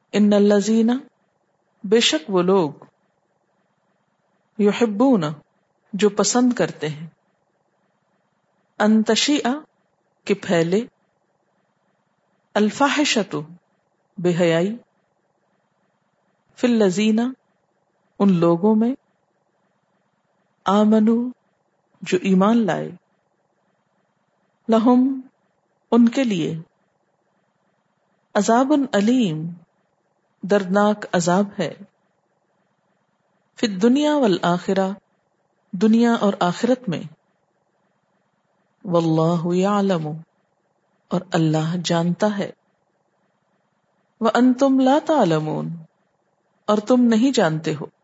इन्नल्लज़ीना बेशक वो लोग युहिब्बूना जो पसंद करते हैं अन तशीअ कि फैले अल्फाहिशतु बेहयाई फिल्लज़ीना उन लोगों में आमनु जो ईमान लाए लहुम उनके लिए अज़ाबुन अलीम दर्दनाक अजाब है फिद दुनिया वल आखिरा दुनिया और आखिरत में वल्लाहु यअलमु और अल्लाह जानता है व अंतुम ला तालमून और तुम नहीं जानते हो।